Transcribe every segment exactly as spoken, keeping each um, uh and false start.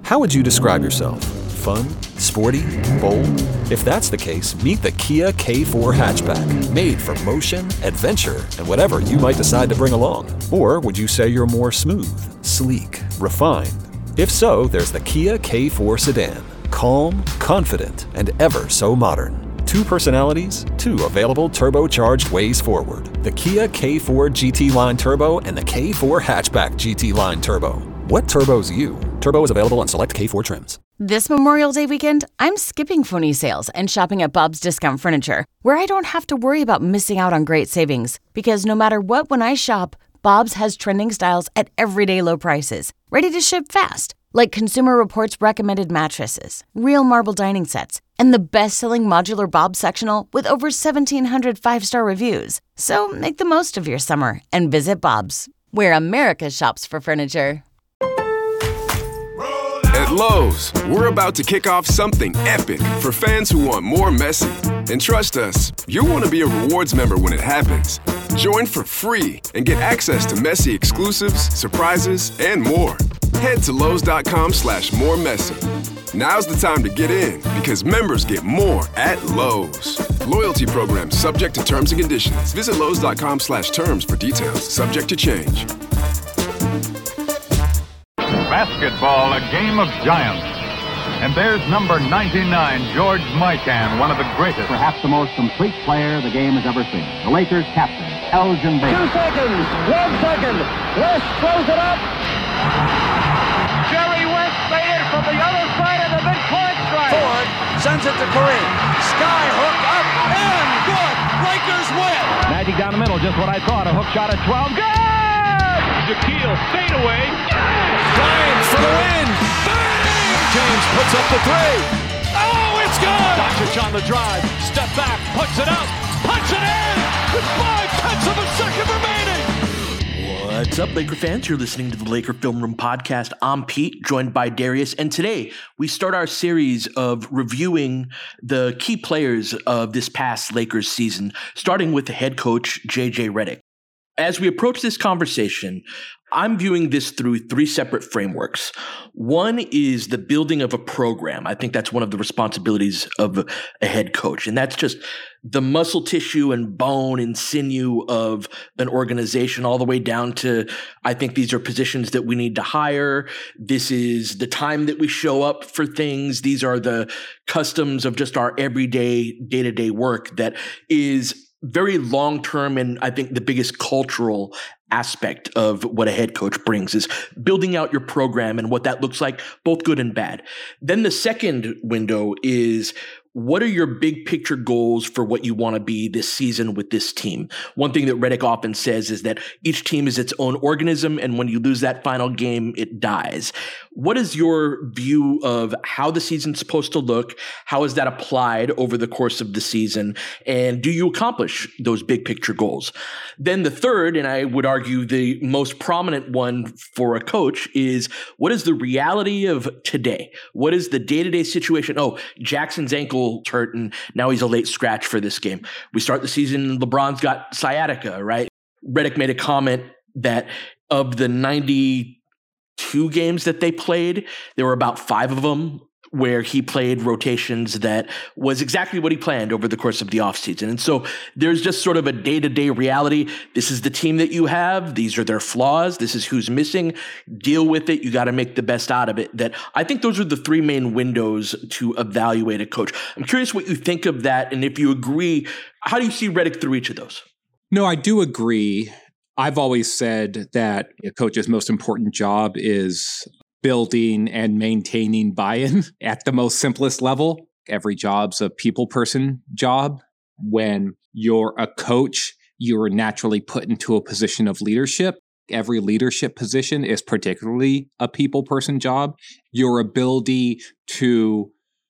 How would you describe yourself? Fun? Sporty? Bold? If that's the case, meet the Kia K four hatchback. Made for motion, adventure, and whatever you might decide to bring along. Or would you say you're more smooth, sleek, refined? If so, there's the Kia K four sedan. Calm, confident, and ever so modern. Two personalities, two available turbocharged ways forward. The Kia K four G T Line Turbo and the K four Hatchback G T Line Turbo. What turbo's you? Turbo is available on select K four trims. This Memorial Day weekend, I'm skipping phony sales and shopping at Bob's Discount Furniture, where I don't have to worry about missing out on great savings. Because no matter what, when I shop, Bob's has trending styles at everyday low prices, ready to ship fast. Like Consumer Reports recommended mattresses, real marble dining sets, and the best-selling modular Bob's sectional with over seventeen hundred five-star reviews. So make the most of your summer and visit Bob's, where America shops for furniture. At Lowe's, we're about to kick off something epic for fans who want more Messi. And trust us, you'll want to be a rewards member when it happens. Join for free and get access to Messi exclusives, surprises, and more. Head to Lowe's.com slash more Messi. Now's the time to get in because members get more at Lowe's. Loyalty program subject to terms and conditions. Visit Lowe's.com slash terms for details. Subject to change. Basketball, a game of giants. And there's number ninety-nine, George Mikan, one of the greatest. Perhaps the most complete player the game has ever seen. The Lakers captain, Elgin Baylor. Two seconds, one second. West throws it up. Jerry West made it from the other side of the midcourt stripe. Ford sends it to Kareem. Sky hook up and good. Lakers win. Magic down the middle, just what I thought. A hook shot at twelve. Good! Shaquille fade away. Grimes for the win. Bang! James puts up the three. Oh, it's good! Doncic on the drive. Step back. Puts it up. Puts it in! With five tenths of a second remaining! What's up, Laker fans? You're listening to the Laker Film Room Podcast. I'm Pete, joined by Darius, and today we start our series of reviewing the key players of this past Lakers season, starting with the head coach, J J Redick. As we approach this conversation, I'm viewing this through three separate frameworks. One is the building of a program. I think that's one of the responsibilities of a head coach, and that's just the muscle tissue and bone and sinew of an organization all the way down to, I think these are positions that we need to hire. This is the time that we show up for things. These are the customs of just our everyday, day-to-day work that is very long-term, and I think the biggest cultural aspect of what a head coach brings is building out your program and what that looks like, both good and bad. Then the second window is, what are your big picture goals for what you want to be this season with this team? One thing that Redick often says is that each team is its own organism, and when you lose that final game, it dies. What is your view of how the season's supposed to look? How is that applied over the course of the season? And do you accomplish those big picture goals? Then the third, and I would argue the most prominent one for a coach, is what is the reality of today? What is the day-to-day situation? Oh, Jackson's ankle hurt and now he's a late scratch for this game. We start the season, LeBron's got sciatica, right? Redick made a comment that of the ninety-two games that they played, there were about five of them where he played rotations that was exactly what he planned over the course of the offseason. And so there's just sort of a day-to-day reality. This is the team that you have. These are their flaws. This is who's missing. Deal with it. You got to make the best out of it. That I think those are the three main windows to evaluate a coach. I'm curious what you think of that. And if you agree, how do you see Redick through each of those? No, I do agree. I've always said that a coach's most important job is building and maintaining buy-in at the most simplest level. Every job's a people person job. When you're a coach, you're naturally put into a position of leadership. Every leadership position is particularly a people person job. Your ability to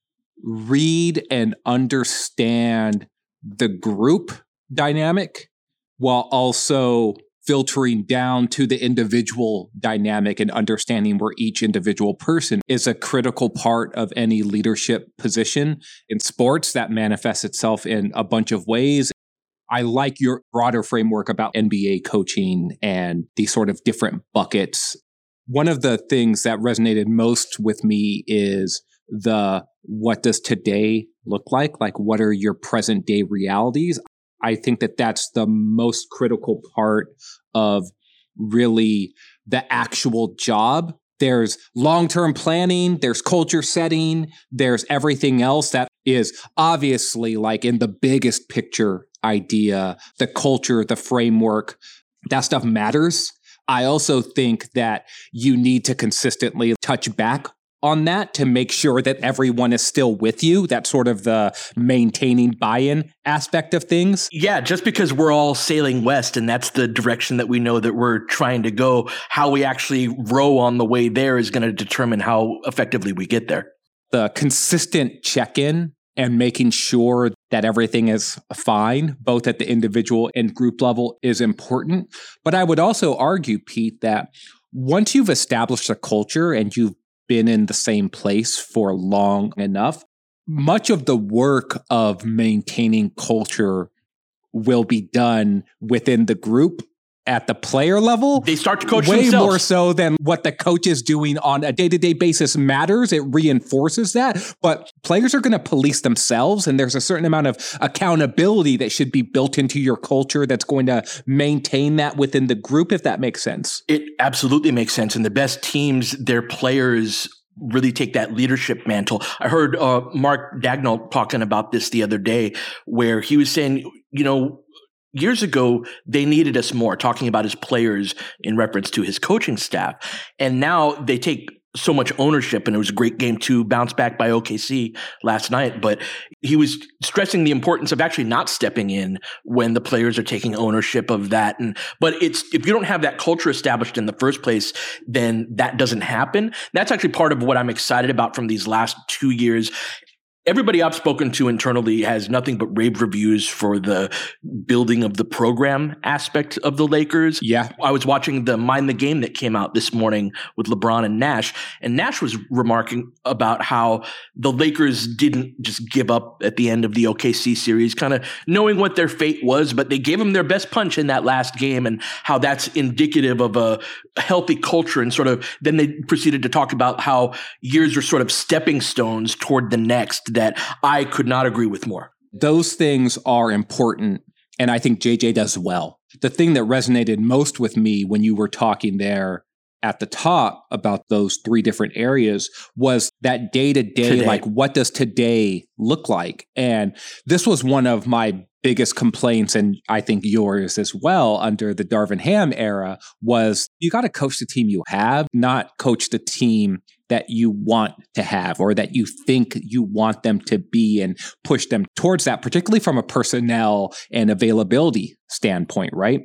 read and understand the group dynamic while also filtering down to the individual dynamic and understanding where each individual person is a critical part of any leadership position. In sports, that manifests itself in a bunch of ways. I like your broader framework about N B A coaching and these sort of different buckets. one of the things that resonated most with me is the what does today look like? Like, what are your present day realities? I think that that's the most critical part of really the actual job. There's long-term planning, there's culture setting, there's everything else that is obviously like in the biggest picture idea, the culture, the framework, that stuff matters. I also think that you need to consistently touch back on that to make sure that everyone is still with you. That's sort of the maintaining buy-in aspect of things. Yeah, just because we're all sailing west and that's the direction that we know that we're trying to go, how we actually row on the way there is going to determine how effectively we get there. The consistent check-in and making sure that everything is fine, both at the individual and group level, is important. But I would also argue, Pete, that once you've established a culture and you've been in the same place for long enough, much of the work of maintaining culture will be done within the group at the player level. They start to coach way themselves. More so than what the coach is doing on a day-to-day basis matters. It reinforces that. But players are going to police themselves, and there's a certain amount of accountability that should be built into your culture that's going to maintain that within the group, if that makes sense. It absolutely makes sense. And the best teams, their players really take that leadership mantle. I heard uh, Mark Dagnall talking about this the other day, where he was saying, you know, years ago, they needed us more, talking about his players in reference to his coaching staff. And now they take so much ownership, and it was a great game to bounce back by O K C last night. But he was stressing the importance of actually not stepping in when the players are taking ownership of that. And but it's if you don't have that culture established in the first place, then that doesn't happen. That's actually part of what I'm excited about from these last two years. Everybody I've spoken to internally has nothing but rave reviews for the building of the program aspect of the Lakers. Yeah. I was watching the Mind the Game that came out this morning with LeBron and Nash, and Nash was remarking about how the Lakers didn't just give up at the end of the O K C series, kind of knowing what their fate was, but they gave them their best punch in that last game, and how that's indicative of a healthy culture. And sort of then they proceeded to talk about how years are sort of stepping stones toward the next, that I could not agree with more. Those things are important, and I think J J does well. The thing that resonated most with me when you were talking there at the top about those three different areas was that day-to-day, like, what does today look like? And this was one of my biggest complaints, and I think yours as well, under the Darvin Ham era, was you got to coach the team you have, not coach the team that you want to have or that you think you want them to be, and push them towards that, particularly from a personnel and availability standpoint, right?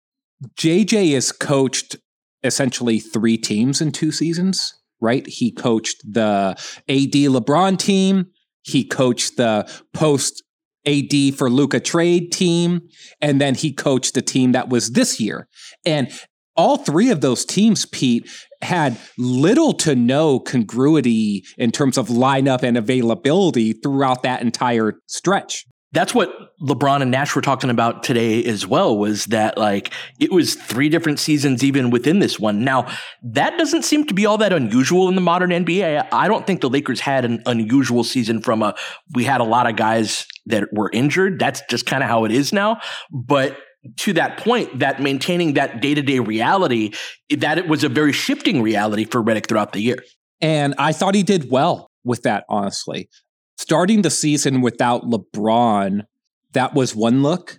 J J has coached essentially three teams in two seasons, right? He coached the A D LeBron team. He coached the post A D for Luka trade team. And then he coached the team that was this year. And all three of those teams, Pete, had little to no congruity in terms of lineup and availability throughout that entire stretch. That's what LeBron and Nash were talking about today as well, was that, like, it was three different seasons even within this one. Now, that doesn't seem to be all that unusual in the modern N B A. I don't think the Lakers had an unusual season from a, we had a lot of guys that were injured. That's just kind of how it is now. But to that point, that maintaining that day-to-day reality, that it was a very shifting reality for Redick throughout the year. And I thought he did well with that, honestly. Starting the season without LeBron, that was one look.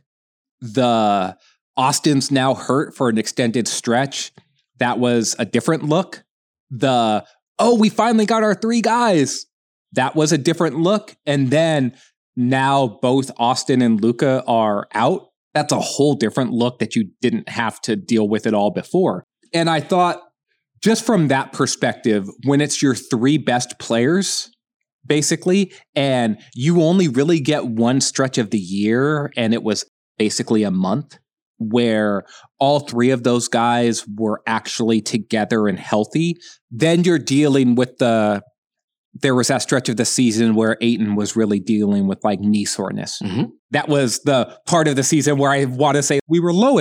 The Austin's now hurt for an extended stretch, that was a different look. The, oh, we finally got our three guys, that was a different look. And then now both Austin and Luka are out. That's a whole different look that you didn't have to deal with at all before. And I thought, just from that perspective, when it's your three best players, basically, and you only really get one stretch of the year, and it was basically a month, where all three of those guys were actually together and healthy, then you're dealing with the, there was that stretch of the season where Ayton was really dealing with like knee soreness. Mm-hmm. That was the part of the season where I want to say we were lowest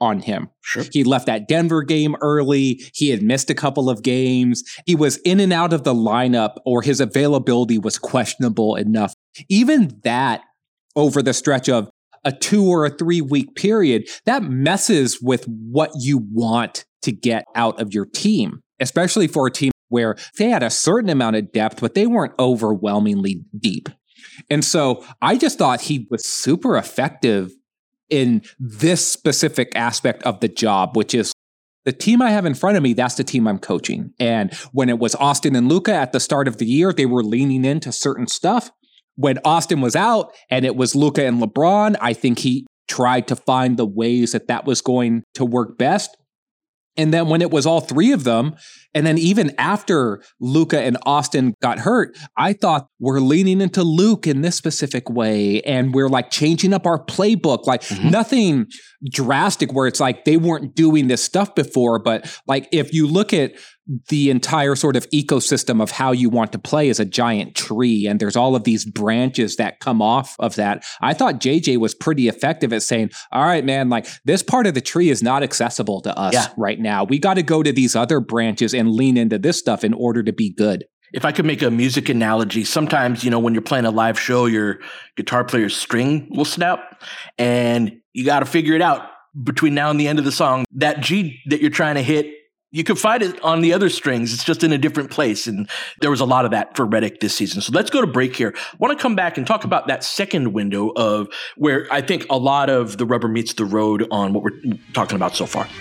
on him. Sure. He left that Denver game early. He had missed a couple of games. He was in and out of the lineup, or his availability was questionable enough. Even that, over the stretch of a two or a three week period, that messes with what you want to get out of your team, especially for a team where they had a certain amount of depth, but they weren't overwhelmingly deep. And so I just thought he was super effective in this specific aspect of the job, which is the team I have in front of me, that's the team I'm coaching. And when it was Austin and Luka at the start of the year, they were leaning into certain stuff. When Austin was out and it was Luka and LeBron, I think he tried to find the ways that that was going to work best. And then when it was all three of them, and then even after Luka and Austin got hurt, I thought we're leaning into Luke in this specific way. And we're like changing up our playbook, like mm-hmm. nothing drastic where it's like they weren't doing this stuff before. But like if you look at the entire sort of ecosystem of how you want to play as a giant tree, and there's all of these branches that come off of that, I thought J J was pretty effective at saying, all right, man, like this part of the tree is not accessible to us yeah. right now. We got to go to these other branches and lean into this stuff in order to be good. If I could make a music analogy, sometimes, you know, when you're playing a live show, your guitar player's string will snap and you got to figure it out between now and the end of the song. That G that you're trying to hit, you could find it on the other strings. It's just in a different place. And there was a lot of that for Redick this season. So let's go to break here. I want to come back and talk about that second window of where I think a lot of the rubber meets the road on what we're talking about so far.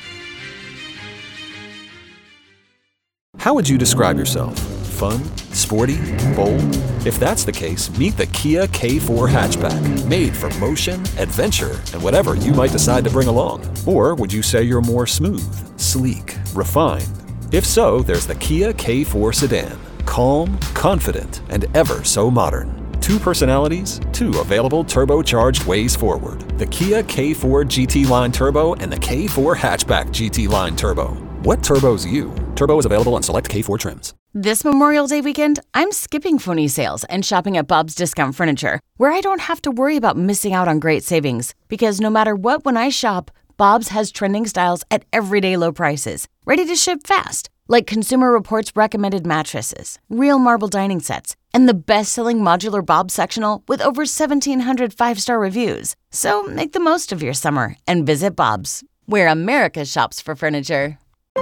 How would you describe yourself? Fun? Sporty? Bold? If that's the case, meet the Kia K four hatchback, made for motion, adventure, and whatever you might decide to bring along. Or would you say you're more smooth, sleek, refined? If so, there's the Kia K four sedan. Calm, confident, and ever so modern. Two personalities, two available turbocharged ways forward. The Kia K four G T Line Turbo and the K four Hatchback G T Line Turbo. What turbo's you? Turbo is available on select K four trims. This Memorial Day weekend, I'm skipping phony sales and shopping at Bob's Discount Furniture, where I don't have to worry about missing out on great savings. Because no matter what, when I shop, Bob's has trending styles at everyday low prices, ready to ship fast. Like Consumer Reports recommended mattresses, real marble dining sets, and the best-selling modular Bob's sectional with over seventeen hundred five-star reviews. So make the most of your summer and visit Bob's, where America shops for furniture.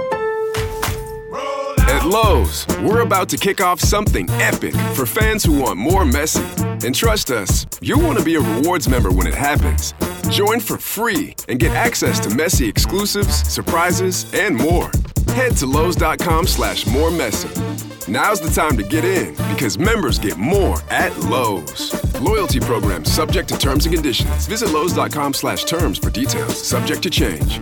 At Lowe's, we're about to kick off something epic for fans who want more Messi. And trust us, you'll want to be a rewards member when it happens. Join for free and get access to Messi exclusives, surprises, and more. Head to Lowe's.com slash more Messi. Now's the time to get in because members get more at Lowe's. Loyalty program subject to terms and conditions. Visit Lowe's.com slash terms for details. Subject to change.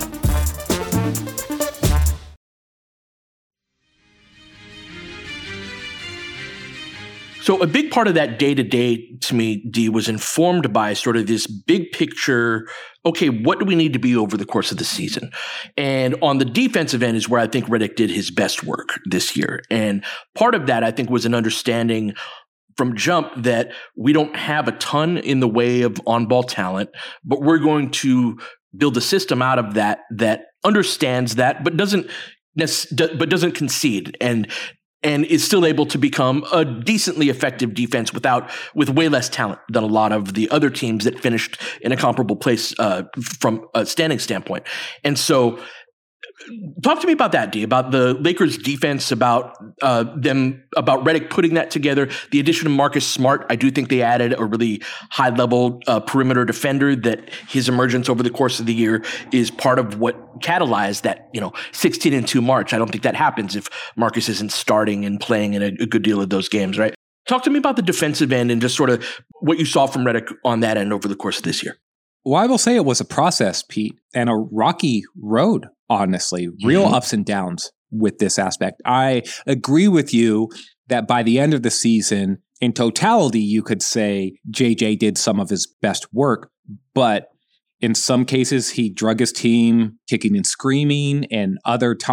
So a big part of that day-to-day to me, D, was informed by sort of this big picture, okay, what do we need to be over the course of the season? And on the defensive end is where I think Redick did his best work this year. And part of that, I think, was an understanding from jump that we don't have a ton in the way of on-ball talent, but we're going to build a system out of that that understands that, but doesn't but doesn't concede and and is still able to become a decently effective defense without with way less talent than a lot of the other teams that finished in a comparable place uh, from a standing standpoint. And so talk to me about that, D, about the Lakers defense, about uh, them, about Redick putting that together. The addition of Marcus Smart, I do think they added a really high-level uh, perimeter defender that his emergence over the course of the year is part of what catalyzed that, you know, sixteen and two March. I don't think that happens if Marcus isn't starting and playing in a, a good deal of those games, right? Talk to me about the defensive end and just sort of what you saw from Redick on that end over the course of this year. Well, I will say it was a process, Pete, and a rocky road. Honestly, real mm-hmm. ups and downs with this aspect. I agree with you that by the end of the season, in totality, you could say J J did some of his best work, but in some cases, he drug his team kicking and screaming, and other times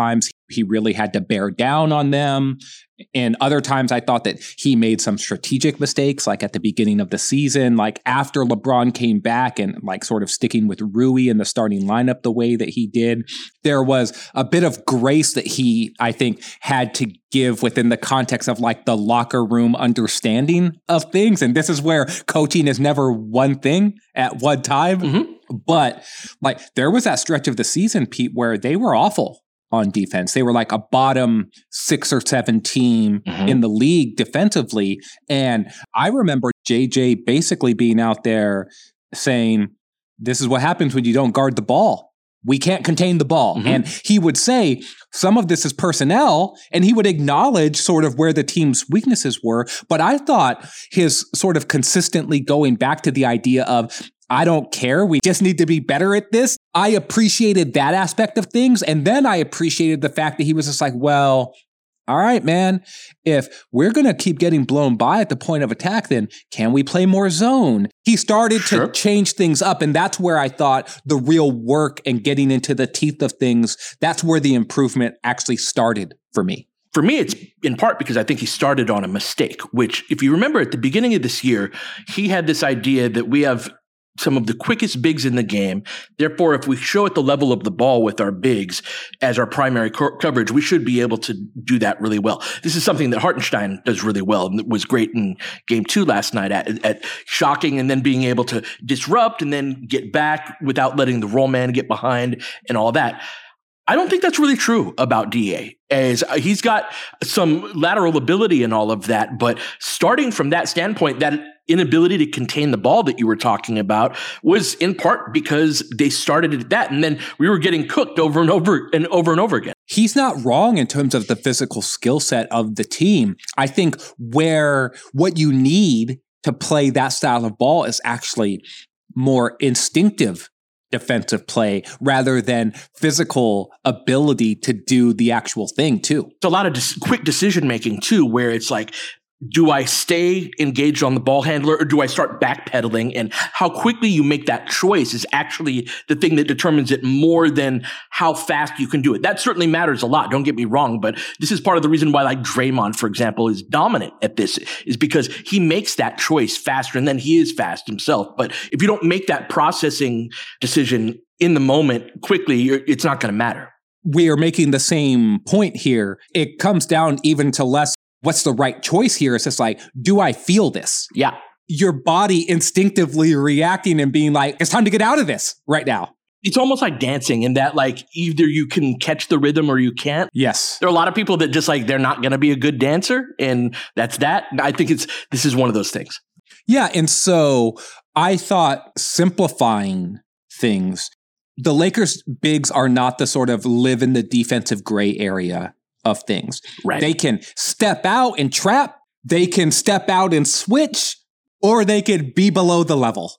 he really had to bear down on them. And other times I thought that he made some strategic mistakes, like at the beginning of the season, like after LeBron came back and like sort of sticking with Rui in the starting lineup the way that he did. There was a bit of grace that he, I think, had to give within the context of like the locker room understanding of things. And this is where coaching is never one thing at one time. Mm-hmm. But like there was that stretch of the season, Pete, where they were awful on defense. They were like a bottom six or seven team mm-hmm. in the league defensively. And I remember J J basically being out there saying, this is what happens when you don't guard the ball. We can't contain the ball. Mm-hmm. And he would say some of this is personnel, and he would acknowledge sort of where the team's weaknesses were. But I thought his sort of consistently going back to the idea of, I don't care. We just need to be better at this. I appreciated that aspect of things. And then I appreciated the fact that he was just like, well, all right, man, if we're going to keep getting blown by at the point of attack, then can we play more zone? He started sure. to change things up. And that's where I thought the real work and getting into the teeth of things, that's where the improvement actually started for me. For me, it's in part because I think he started on a mistake, which if you remember at the beginning of this year, he had this idea that we have some of the quickest bigs in the game. Therefore, if we show at the level of the ball with our bigs as our primary co- coverage, we should be able to do that really well. This is something that Hartenstein does really well and was great in game two last night at, at shocking and then being able to disrupt and then get back without letting the roll man get behind and all that. I don't think that's really true about D A, as he's got some lateral ability and all of that. But starting from that standpoint, that inability to contain the ball that you were talking about was in part because they started at that. And then we were getting cooked over and over and over and over again. He's not wrong in terms of the physical skill set of the team. I think where what you need to play that style of ball is actually more instinctive defensive play rather than physical ability to do the actual thing too. It's a lot of dis- quick decision making too, where it's like, do I stay engaged on the ball handler or do I start backpedaling? And how quickly you make that choice is actually the thing that determines it more than how fast you can do it. That certainly matters a lot. Don't get me wrong, but this is part of the reason why like Draymond, for example, is dominant at this, is because he makes that choice faster and then he is fast himself. But if you don't make that processing decision in the moment quickly, you're, it's not going to matter. We are making the same point here. It comes down even to less what's the right choice here? It's just like, do I feel this? Yeah. Your body instinctively reacting and being like, it's time to get out of this right now. It's almost like dancing in that like either you can catch the rhythm or you can't. Yes. There are a lot of people that just like, they're not going to be a good dancer. And that's that. I think it's, this is one of those things. Yeah. And so I thought simplifying things, the Lakers bigs are not the sort of live in the defensive gray area of things. Right. They can step out and trap, they can step out and switch, or they could be below the level.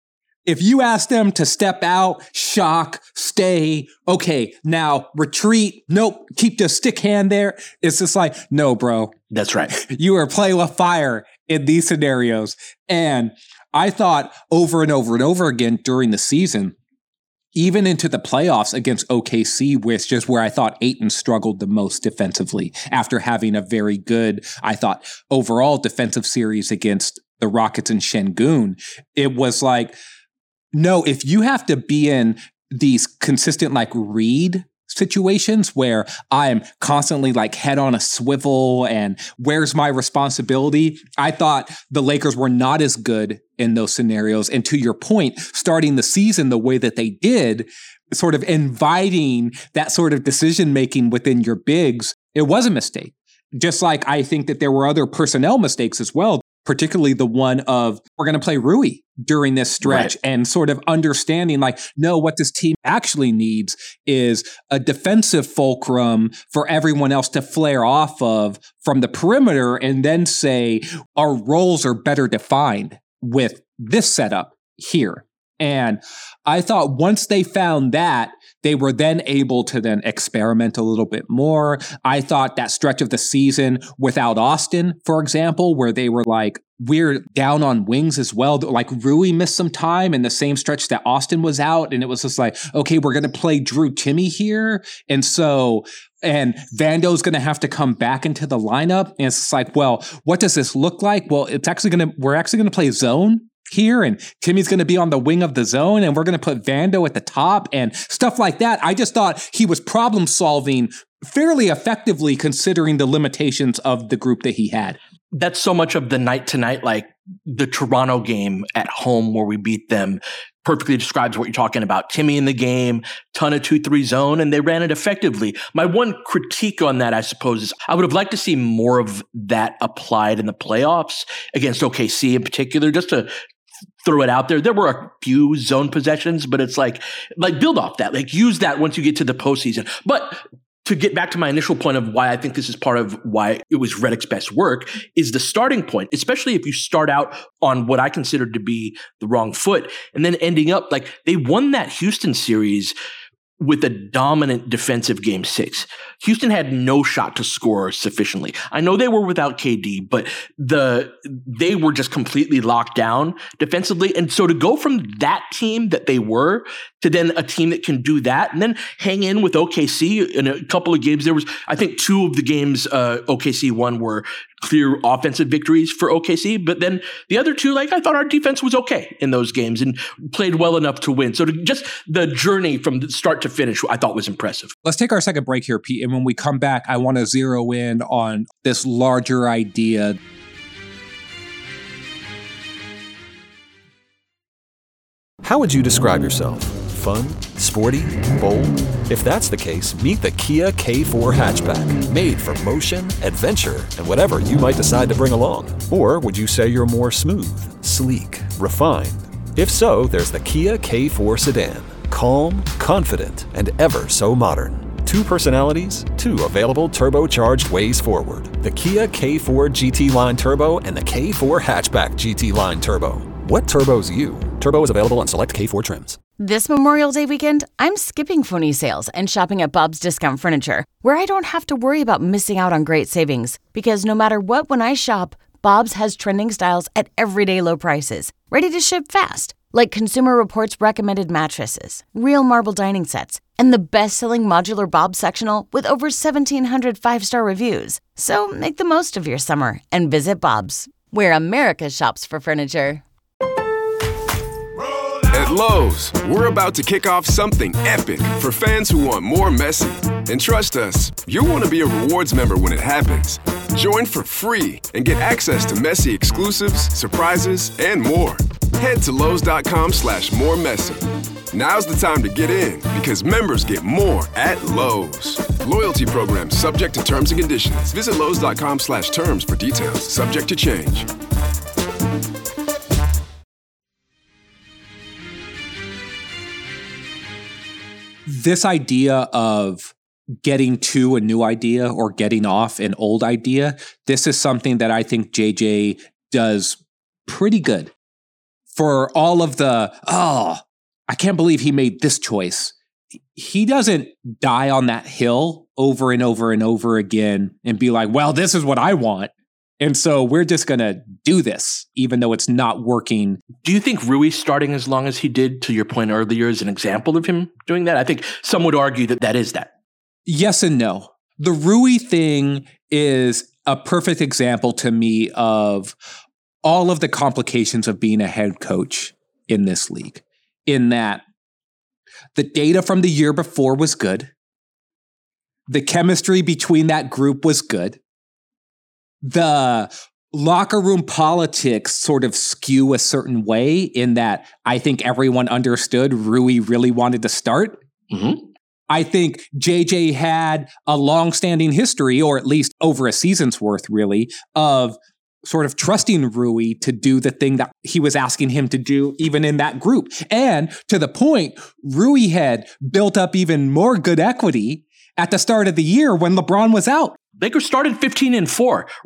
If you ask them to step out, shock, stay, okay, now retreat, nope, keep the stick hand there, it's just like, no, bro. That's right. You are playing with fire in these scenarios. And I thought over and over and over again during the season, even into the playoffs against O K C, which is where I thought Ayton struggled the most defensively after having a very good, I thought, overall defensive series against the Rockets and Şengün. It was like, no, if you have to be in these consistent like read situations where I'm constantly like head on a swivel and where's my responsibility? I thought the Lakers were not as good in those scenarios. And to your point, starting the season the way that they did, sort of inviting that sort of decision-making within your bigs, it was a mistake. Just like I think that there were other personnel mistakes as well, particularly the one of we're going to play Rui during this stretch, right, and sort of understanding like, no, what this team actually needs is a defensive fulcrum for everyone else to flare off of from the perimeter and then say our roles are better defined with this setup here. And I thought once they found that, they were then able to then experiment a little bit more. I thought that stretch of the season without Austin, for example, where they were like, we're down on wings as well. Like Rui missed some time in the same stretch that Austin was out. And it was just like, okay, we're going to play Drew Timme here. And so, and Vando's going to have to come back into the lineup. And it's like, well, what does this look like? Well, it's actually going to, we're actually going to play zone here, and Timmy's going to be on the wing of the zone, and we're going to put Vando at the top and stuff like that. I just thought he was problem solving fairly effectively considering the limitations of the group that he had. That's so much of the night to night, like the Toronto game at home where we beat them perfectly describes what you're talking about. Timme in the game, ton of two three zone, and they ran it effectively. My one critique on that, I suppose, is I would have liked to see more of that applied in the playoffs against O K C in particular, just to throw it out there. There were a few zone possessions, but it's like, like build off that, like use that once you get to the postseason. But to get back to my initial point of why I think this is part of why it was Redick's best work is the starting point, especially if you start out on what I considered to be the wrong foot and then ending up like they won that Houston series with a dominant defensive game six. Houston had no shot to score sufficiently. I know they were without K D, but the they were just completely locked down defensively. And so to go from that team that they were to then a team that can do that and then hang in with O K C in a couple of games, there was, I think two of the games uh, O K C won were clear offensive victories for O K C. But then the other two, like I thought our defense was okay in those games and played well enough to win. So to just the journey from start to finish, I thought was impressive. Let's take our second break here, Pete. And when we come back, I want to zero in on this larger idea. How would you describe yourself? Fun, sporty, bold? If that's the case, meet the Kia K four hatchback, made for motion, adventure, and whatever you might decide to bring along. Or would you say you're more smooth, sleek, refined? If so, there's the Kia K four sedan. Calm, confident, and ever so modern. Two personalities, two available turbocharged ways forward. The Kia K four G T Line Turbo and the K four Hatchback G T Line Turbo. What turbo's you? Turbo is available on select K four trims. This Memorial Day weekend, I'm skipping phony sales and shopping at Bob's Discount Furniture, where I don't have to worry about missing out on great savings. Because no matter what, when I shop, Bob's has trending styles at everyday low prices, ready to ship fast. Like Consumer Reports recommended mattresses, real marble dining sets, and the best-selling modular Bob's sectional with over seventeen hundred five-star reviews. So make the most of your summer and visit Bob's, where America shops for furniture. At Lowe's, we're about to kick off something epic for fans who want more Messi. And trust us, you'll want to be a rewards member when it happens. Join for free and get access to Messi exclusives, surprises, and more. Head to Lowe's.com slash more Messi. Now's the time to get in because members get more at Lowe's. Loyalty program subject to terms and conditions. Visit Lowe's.com slash terms for details. Subject to change. This idea of getting to a new idea or getting off an old idea, this is something that I think J J does pretty good. For all of the, oh, I can't believe he made this choice. He doesn't die on that hill over and over and over again and be like, well, this is what I want. And so we're just going to do this, even though it's not working. Do you think Rui starting as long as he did, to your point earlier, is an example of him doing that? I think some would argue that that is that. Yes and no. The Rui thing is a perfect example to me of all of the complications of being a head coach in this league, in that the data from the year before was good. The chemistry between that group was good. The locker room politics sort of skew a certain way in that I think everyone understood Rui really wanted to start. Mm-hmm. I think J J had a long-standing history, or at least over a season's worth, really, of sort of trusting Rui to do the thing that he was asking him to do, even in that group. And to the point, Rui had built up even more good equity at the start of the year when LeBron was out. Lakers started fifteen and four, right?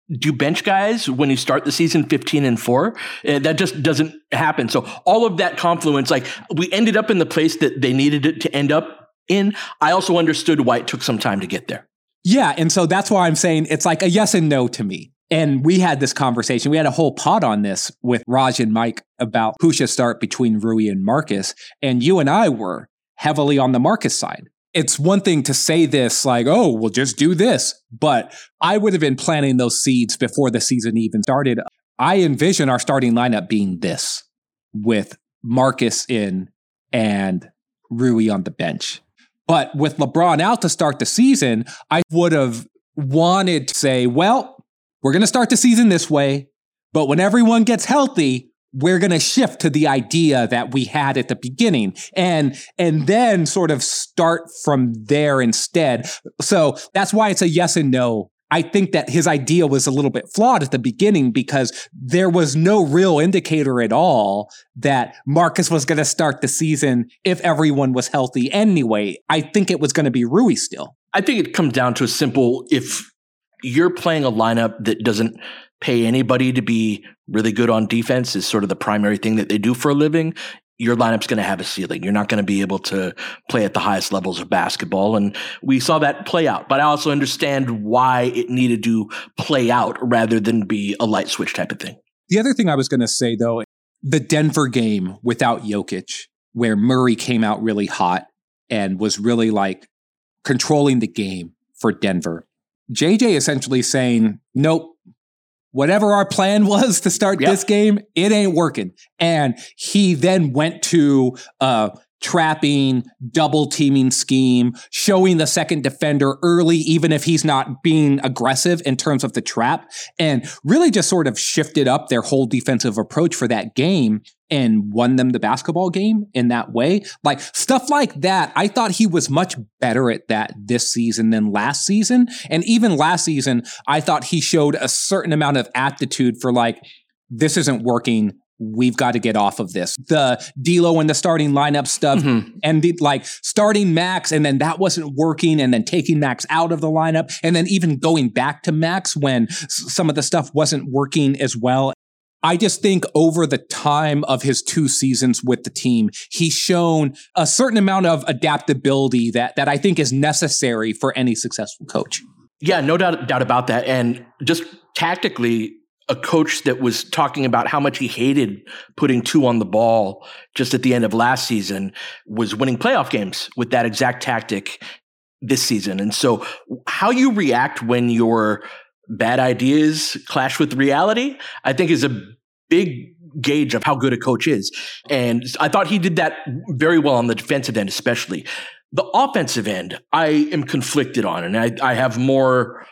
do you bench guys when you start the season fifteen and four? Uh, that just doesn't happen. So all of that confluence, like we ended up in the place that they needed it to end up in. I also understood why it took some time to get there. Yeah. And so that's why I'm saying it's like a yes and no to me. And we had this conversation. We had a whole pod on this with Raj and Mike about who should start between Rui and Marcus. And you and I were heavily on the Marcus side. It's one thing to say this like, oh, we'll just do this. But I would have been planting those seeds before the season even started. I envision our starting lineup being this, with Marcus in and Rui on the bench. But with LeBron out to start the season, I would have wanted to say, well, we're going to start the season this way, but when everyone gets healthy, we're going to shift to the idea that we had at the beginning and, and then sort of start from there instead. So that's why it's a yes and no. I think that his idea was a little bit flawed at the beginning because there was no real indicator at all that Marcus was going to start the season if everyone was healthy anyway. I think it was going to be Rui still. I think it comes down to a simple, if you're playing a lineup that doesn't pay anybody to be really good on defense is sort of the primary thing that they do for a living, your lineup's going to have a ceiling. You're not going to be able to play at the highest levels of basketball. And we saw that play out. But I also understand why it needed to play out rather than be a light switch type of thing. The other thing I was going to say, though, the Denver game without Jokic, where Murray came out really hot and was really like controlling the game for Denver. J J essentially saying, nope, whatever our plan was to start yep. this game, it ain't working. And he then went to a trapping, double teaming scheme, showing the second defender early, even if he's not being aggressive in terms of the trap, and really just sort of shifted up their whole defensive approach for that game and won them the basketball game in that way. Like stuff like that. I thought he was much better at that this season than last season. And even last season, I thought he showed a certain amount of aptitude for like, this isn't working. We've got to get off of this. The D'Lo and the starting lineup stuff mm-hmm. and the, like starting Max and then that wasn't working and then taking Max out of the lineup and then even going back to Max when s- some of the stuff wasn't working as well. I just think over the time of his two seasons with the team, he's shown a certain amount of adaptability that that I think is necessary for any successful coach. Yeah, no doubt, doubt about that. And just tactically, a coach that was talking about how much he hated putting two on the ball just at the end of last season was winning playoff games with that exact tactic this season. And so how you react when your bad ideas clash with reality, I think is a big gauge of how good a coach is. And I thought he did that very well on the defensive end, especially. The offensive end, I am conflicted on, and I, I have more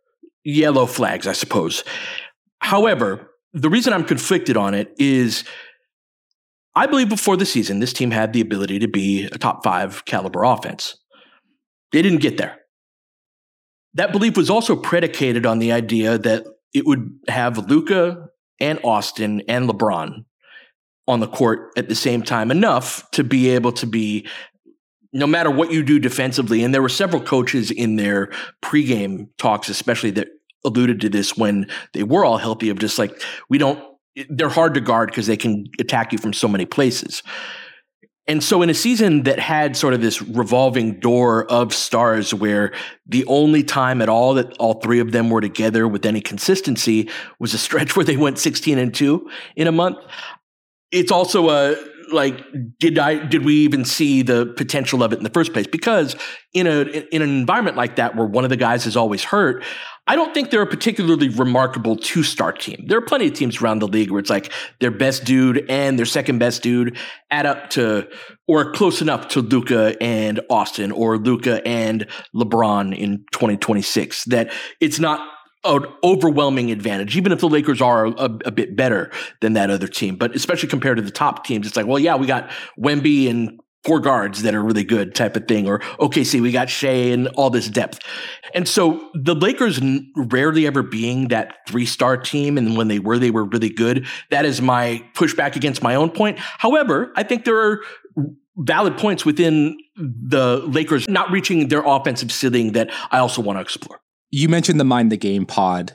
yellow flags, I suppose. However, the reason I'm conflicted on it is I believe before the season, this team had the ability to be a top five caliber offense. They didn't get there. That belief was also predicated on the idea that it would have Luka and Austin and LeBron on the court at the same time enough to be able to be, no matter what you do defensively. And there were several coaches in their pregame talks, especially that alluded to this when they were all healthy, of just like, we don't, they're hard to guard because they can attack you from so many places. And so in a season that had sort of this revolving door of stars where the only time at all that all three of them were together with any consistency was a stretch where they went sixteen and two in a month. It's also a, like, did I, did we even see the potential of it in the first place? Because in a, in an environment like that where one of the guys is always hurt, I don't think they're a particularly remarkable two-star team. There are plenty of teams around the league where it's like their best dude and their second best dude add up to, or close enough to Luka and Austin or Luka and LeBron in twenty twenty-six, that it's not an overwhelming advantage, even if the Lakers are a, a bit better than that other team. But especially compared to the top teams, it's like, well, yeah, we got Wemby and four guards that are really good type of thing. Or, okay, see, we got Shea and all this depth. And so the Lakers n- rarely ever being that three-star team, and when they were, they were really good. That is my pushback against my own point. However, I think there are valid points within the Lakers not reaching their offensive ceiling that I also want to explore. You mentioned the Mind the Game pod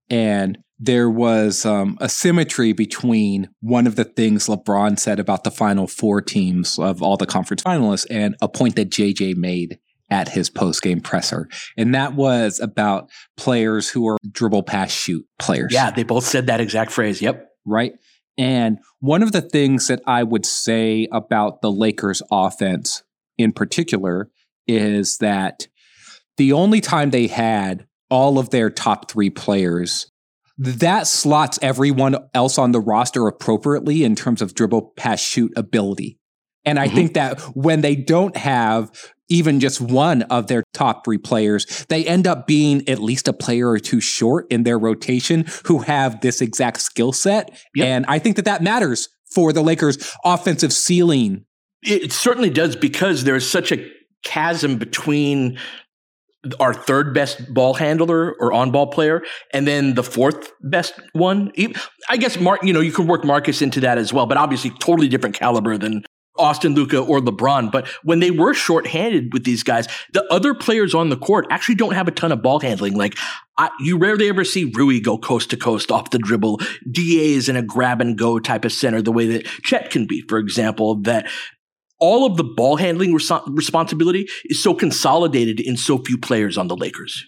And there was um, a symmetry between one of the things LeBron said about the Final Four teams of all the conference finalists and a point that J J made at his post-game presser. And that was about players who are dribble, pass, shoot players. Yeah, they both said that exact phrase. Yep. Right. And one of the things that I would say about the Lakers offense in particular is that the only time they had all of their top three players, that slots everyone else on the roster appropriately in terms of dribble, pass, shoot ability. And I mm-hmm. think that when they don't have even just one of their top three players, they end up being at least a player or two short in their rotation who have this exact skill set. Yep. And I think that that matters for the Lakers' offensive ceiling. It certainly does, because there's such a chasm between our third best ball handler or on-ball player and then the fourth best one. I guess, Mark, you know, you could work Marcus into that as well, but obviously totally different caliber than Austin, Luka, or LeBron. But when they were shorthanded with these guys, the other players on the court actually don't have a ton of ball handling. Like, I, you rarely ever see Rui go coast to coast off the dribble. D A is in a grab and go type of center, the way that Chet can be, for example, that all of the ball handling res- responsibility is so consolidated in so few players on the Lakers.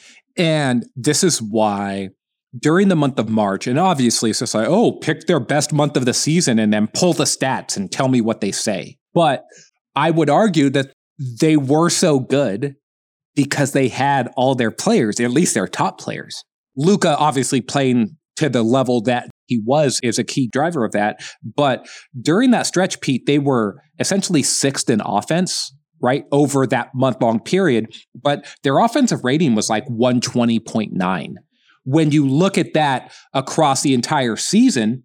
And this is why during the month of March, and obviously it's just like, oh, pick their best month of the season and then pull the stats and tell me what they say. But I would argue that they were so good because they had all their players, at least their top players. Luka obviously playing to the level that he was is a key driver of that. But during that stretch, Pete, they were essentially sixth in offense, right, over that month-long period. But their offensive rating was like one twenty point nine. When you look at that across the entire season,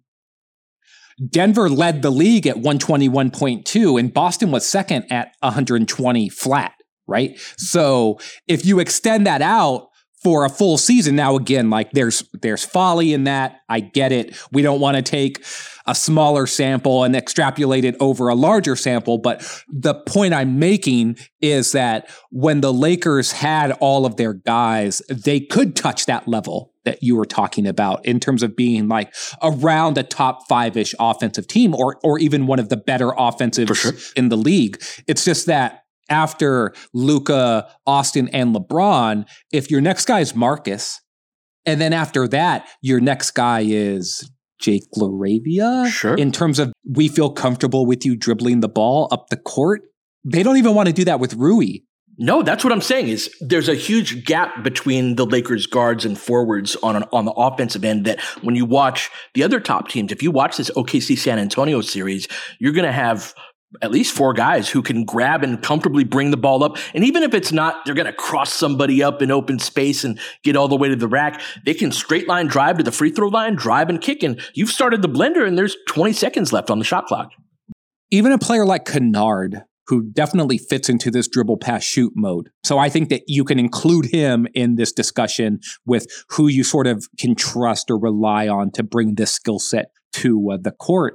Denver led the league at one twenty-one point two, and Boston was second at one twenty flat, right? So if you extend that out for a full season, now again, like there's there's folly in that. I get it. We don't want to take a smaller sample and extrapolate it over a larger sample. But the point I'm making is that when the Lakers had all of their guys, they could touch that level that you were talking about in terms of being like around a top five-ish offensive team, or or even one of the better offensives sure. in the league. It's just that after Luka, Austin, and LeBron, if your next guy is Marcus, and then after that, your next guy is Jake LaRavia, sure. in terms of we feel comfortable with you dribbling the ball up the court, they don't even want to do that with Rui. No, that's what I'm saying is there's a huge gap between the Lakers guards and forwards on an, on the offensive end that when you watch the other top teams, if you watch this O K C San Antonio series, you're going to have at least four guys who can grab and comfortably bring the ball up. And even if it's not, they're going to cross somebody up in open space and get all the way to the rack. They can straight line drive to the free throw line, drive and kick. And you've started the blender and there's twenty seconds left on the shot clock. Even a player like Kennard, who definitely fits into this dribble pass shoot mode. So I think that you can include him in this discussion with who you sort of can trust or rely on to bring this skill set to uh, the court.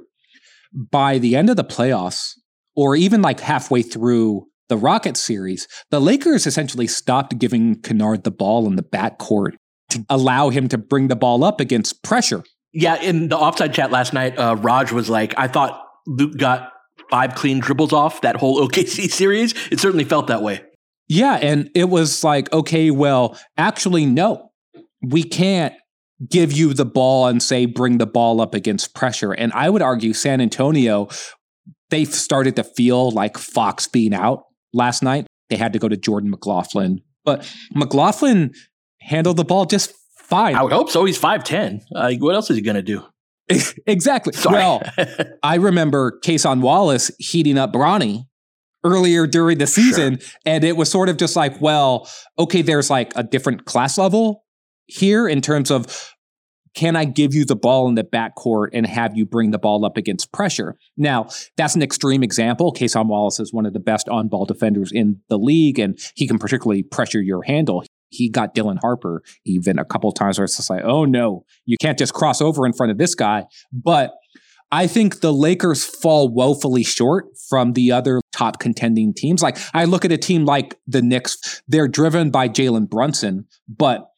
By the end of the playoffs, or even like halfway through the Rockets series, the Lakers essentially stopped giving Kennard the ball in the backcourt to allow him to bring the ball up against pressure. Yeah, in the offside chat last night, uh, Raj was like, I thought Luke got five clean dribbles off that whole O K C series. It certainly felt that way. Yeah, and it was like, okay, well, actually, no, we can't give you the ball and say, bring the ball up against pressure. And I would argue San Antonio, they started to feel like Fox being out last night. They had to go to Jordan McLaughlin. But McLaughlin handled the ball just fine. I would hope so. He's five ten. Uh, what else is he going to do? Exactly. Sorry. Well, I remember Cason Wallace heating up Bronny earlier during the season. Sure. And it was sort of just like, well, okay, there's like a different class level here in terms of, can I give you the ball in the backcourt and have you bring the ball up against pressure? Now, that's an extreme example. Cason Wallace is one of the best on-ball defenders in the league, and he can particularly pressure your handle. He got Dylan Harper even a couple of times where it's just like, oh no, you can't just cross over in front of this guy. But I think the Lakers fall woefully short from the other top contending teams. Like, I look at a team like the Knicks, they're driven by Jalen Brunson, but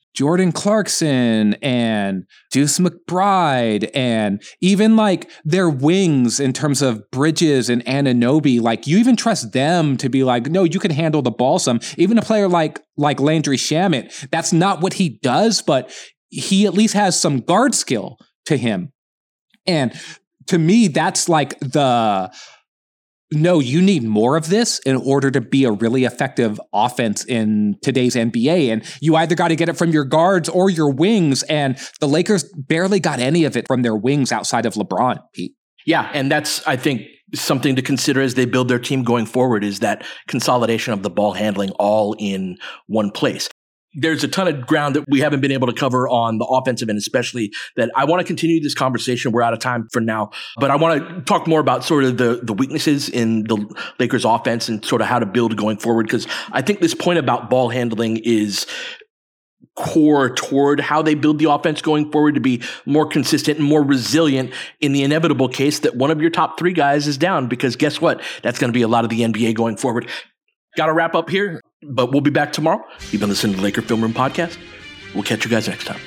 Jordan Clarkson and Deuce McBride and even like their wings in terms of Bridges and Anunoby, like you even trust them to be like, no, you can handle the ball some. Even a player like like Landry Shamet, that's not what he does, but he at least has some guard skill to him. And to me, that's like the... No, you need more of this in order to be a really effective offense in today's N B A. And you either got to get it from your guards or your wings. And the Lakers barely got any of it from their wings outside of LeBron, Pete. Yeah, and that's, I think, something to consider as they build their team going forward is that consolidation of the ball handling all in one place. There's a ton of ground that we haven't been able to cover on the offensive end, especially that I want to continue this conversation. We're out of time for now, but I want to talk more about sort of the, the weaknesses in the Lakers offense and sort of how to build going forward. Because I think this point about ball handling is core toward how they build the offense going forward to be more consistent and more resilient in the inevitable case that one of your top three guys is down, because guess what? That's going to be a lot of the N B A going forward. Got to wrap up here, but we'll be back tomorrow. You've been listening to the Laker Film Room Podcast. We'll catch you guys next time.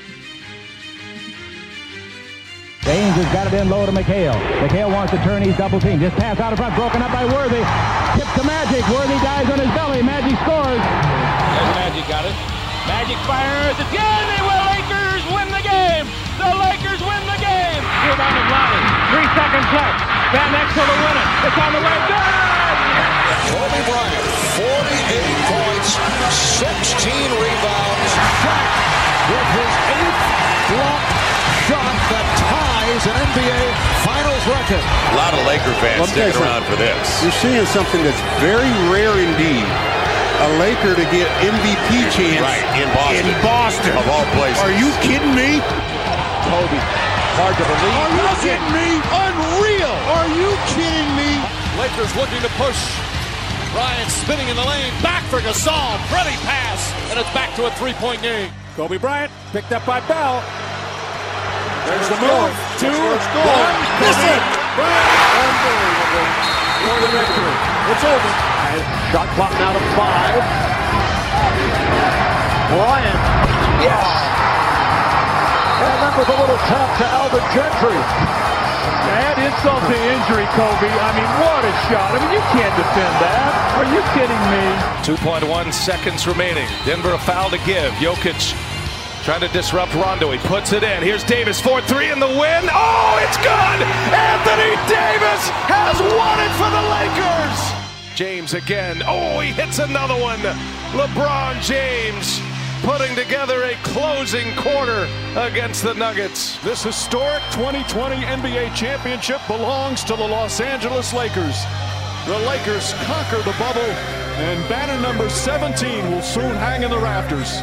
James has got it in low to McHale. McHale wants to turn. He's double teamed. Just pass out in front. Broken up by Worthy. Tip to Magic. Worthy dies on his belly. Magic scores. There's Magic got it. Magic fires. It's good. The Lakers win the game. The Lakers win the game. Rebound to Lonnie. Three seconds left. Van Exel to win it. It's on the way. Good. Kobe Bryant, forty-eight points, sixteen rebounds. Shaq with his eighth block shot that ties an N B A Finals record. A lot of Laker fans sticking around for this. You're seeing something that's very rare indeed. A Laker to get M V P chance right, in Boston. In Boston. Of all places. Are you kidding me? Kobe, hard to believe. Are you kidding me? Unreal. Are you kidding me? Lakers looking to push. Bryant spinning in the lane, back for Gasol, pretty pass, and it's back to a three-point game. Kobe Bryant picked up by Bell. There's the move. Two, one, miss it. Bryant, unbelievable. For the victory. It's over. Shot clock now to five. Bryant. Yes. And that was a little tap to Alvin Gentry. Add insult to injury, Kobe. I mean, what a shot. I mean, you can't defend that. Are you kidding me? two point one seconds remaining. Denver a foul to give. Jokic trying to disrupt Rondo. He puts it in. Here's Davis, four three in the win. Oh, it's good! Anthony Davis has won it for the Lakers! James again. Oh, he hits another one. LeBron James putting together a closing quarter against the Nuggets. This historic twenty twenty N B A championship belongs to the Los Angeles Lakers. The Lakers conquer the bubble, and banner number seventeen will soon hang in the rafters.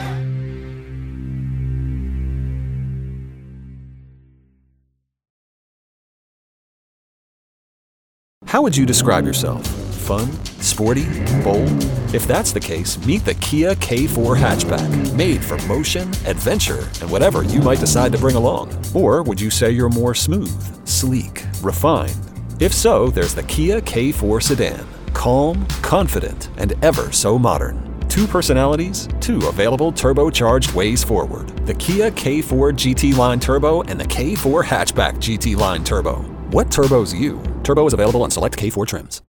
How would you describe yourself? Fun? Sporty? Bold? If that's the case, meet the Kia K four hatchback, made for motion, adventure, and whatever you might decide to bring along. Or would you say you're more smooth, sleek, refined? If so, there's the Kia K four sedan. Calm, confident, and ever so modern. Two personalities, two available turbocharged ways forward. The Kia K four G T Line Turbo and the K four Hatchback G T Line Turbo. What turbo's you? Turbo is available on select K four trims.